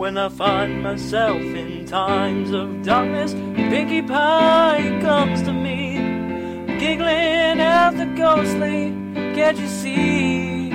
When I find myself in times of darkness, Pinkie Pie comes to me, giggling at the ghostly, can't you see?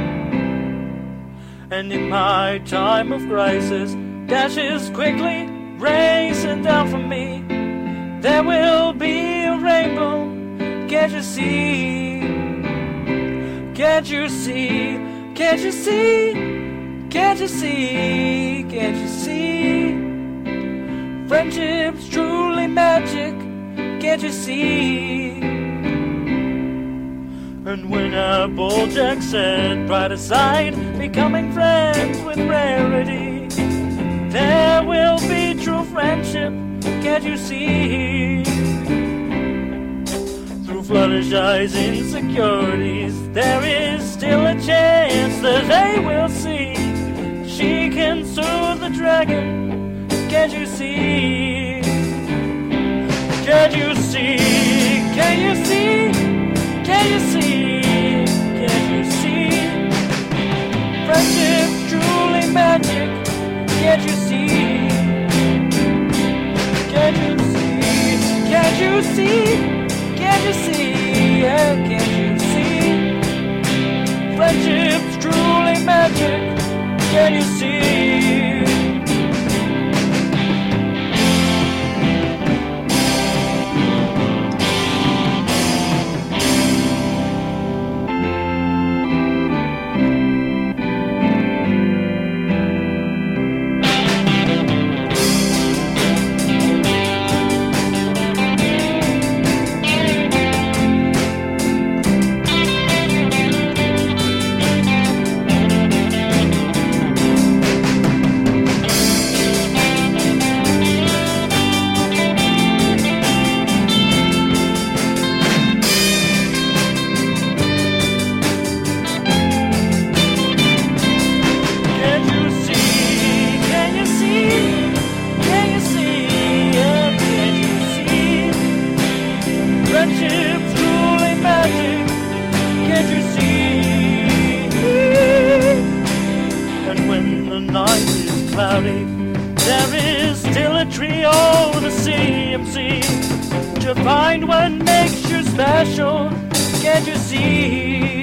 And in my time of crisis, dashes quickly, racing down from me, there will be a rainbow, can't you see? Can't you see? Can't you see? Can't you see? Can't you see? Friendship's truly magic, can't you see? And when Applejack said, pride aside, becoming friends with rarity, there will be true friendship, can't you see? Through Fluttershy's insecurities, there is still a chance that they will see she can soothe the dragon, can't you see? Can't you see? Can you see? Can you see? Can you see? Friendship's truly magic, can't you see? Can't you see? Can't you see? Can't you see? Yeah, can't you see? Friendship's truly magic, can you see? Friendship's truly magic, can't you see? And when the night is cloudy, there is still a trio, the CMC, to find what makes you special, can't you see?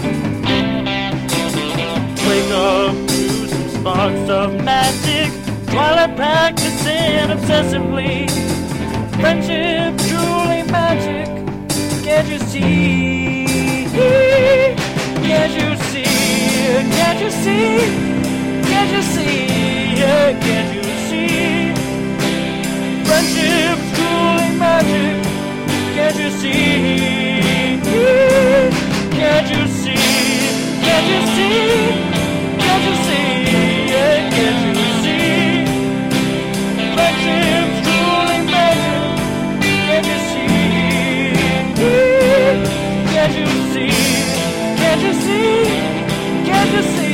Wake up to some sparks of magic, twilight practicing obsessively. Friendship truly magic, can't you see? Can't you see? Can't you see? Can't you see? Yeah, can't you see? Friendship truly magic, can't you see? Can't you see? Can't you see? Can't you see? Yeah, can't you see? Friendship truly magic, can't you see? Can't you see? Can't you see? Can't you see?